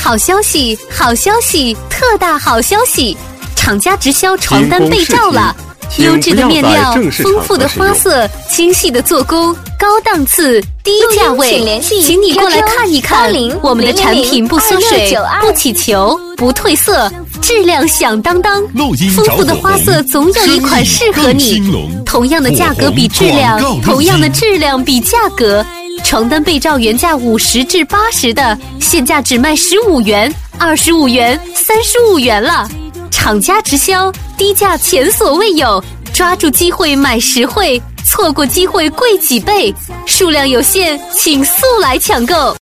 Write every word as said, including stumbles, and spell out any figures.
好消息，好消息，特大好消息！厂家直销床单被罩了，优质的面料，丰富的花色，精细的做工，高档次，低价位，请你过来看一看，我们的产品不缩水，不起球，不褪色，质量响当当，丰富的花色总有一款适合你。同样的价格比质量，同样的质量比价格。床单被罩原价五十至八十的，现价只卖十五元、二十五元、三十五元了。厂家直销，低价前所未有，抓住机会买实惠，错过机会贵几倍，数量有限，请速来抢购。